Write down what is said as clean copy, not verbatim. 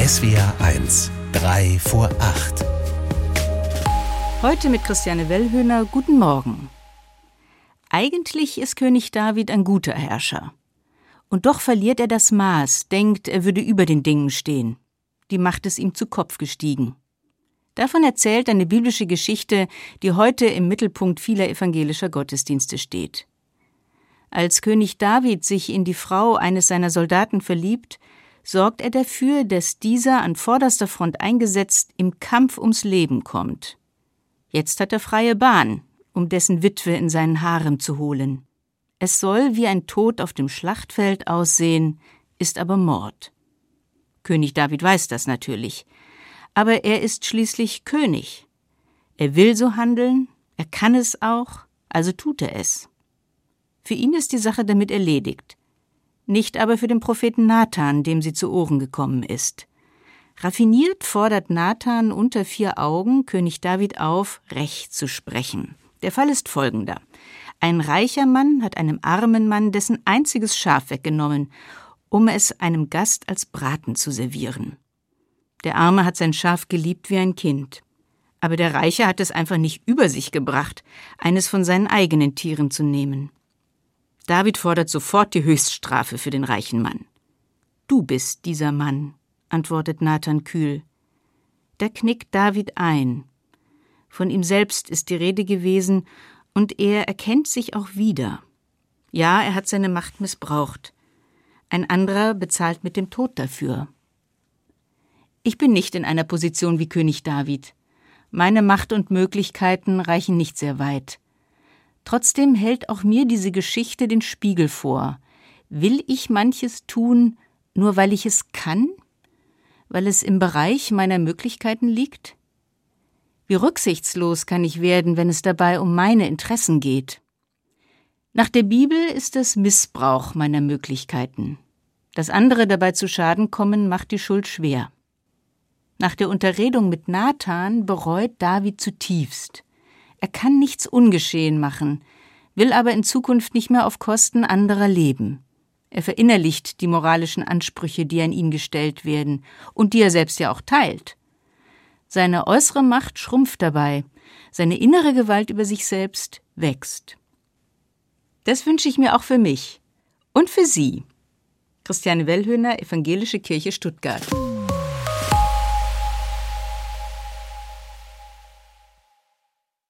SWR 1, 3 vor 8. Heute mit Christiane Wellhöhner. Guten Morgen. Eigentlich ist König David ein guter Herrscher. Und doch verliert er das Maß, denkt, er würde über den Dingen stehen. Die Macht ist ihm zu Kopf gestiegen. Davon erzählt eine biblische Geschichte, die heute im Mittelpunkt vieler evangelischer Gottesdienste steht. Als König David sich in die Frau eines seiner Soldaten verliebt, sorgt er dafür, dass dieser an vorderster Front eingesetzt im Kampf ums Leben kommt. Jetzt hat er freie Bahn, um dessen Witwe in seinen Harem zu holen. Es soll wie ein Tod auf dem Schlachtfeld aussehen, ist aber Mord. König David weiß das natürlich, aber er ist schließlich König. Er will so handeln, er kann es auch, also tut er es. Für ihn ist die Sache damit erledigt. Nicht aber für den Propheten Nathan, dem sie zu Ohren gekommen ist. Raffiniert fordert Nathan unter 4 Augen König David auf, Recht zu sprechen. Der Fall ist folgender. Ein reicher Mann hat einem armen Mann dessen einziges Schaf weggenommen, um es einem Gast als Braten zu servieren. Der Arme hat sein Schaf geliebt wie ein Kind. Aber der Reiche hat es einfach nicht über sich gebracht, eines von seinen eigenen Tieren zu nehmen. David fordert sofort die Höchststrafe für den reichen Mann. »Du bist dieser Mann«, antwortet Nathan kühl. Da knickt David ein. Von ihm selbst ist die Rede gewesen, und er erkennt sich auch wieder. Ja, er hat seine Macht missbraucht. Ein anderer bezahlt mit dem Tod dafür. Ich bin nicht in einer Position wie König David. Meine Macht und Möglichkeiten reichen nicht sehr weit. Trotzdem hält auch mir diese Geschichte den Spiegel vor. Will ich manches tun, nur weil ich es kann? Weil es im Bereich meiner Möglichkeiten liegt? Wie rücksichtslos kann ich werden, wenn es dabei um meine Interessen geht? Nach der Bibel ist es Missbrauch meiner Möglichkeiten. Dass andere dabei zu Schaden kommen, macht die Schuld schwer. Nach der Unterredung mit Nathan bereut David zutiefst. Er kann nichts ungeschehen machen, will aber in Zukunft nicht mehr auf Kosten anderer leben. Er verinnerlicht die moralischen Ansprüche, die an ihn gestellt werden und die er selbst ja auch teilt. Seine äußere Macht schrumpft dabei, seine innere Gewalt über sich selbst wächst. Das wünsche ich mir auch für mich und für Sie. Christiane Wellhöhner, Evangelische Kirche Stuttgart.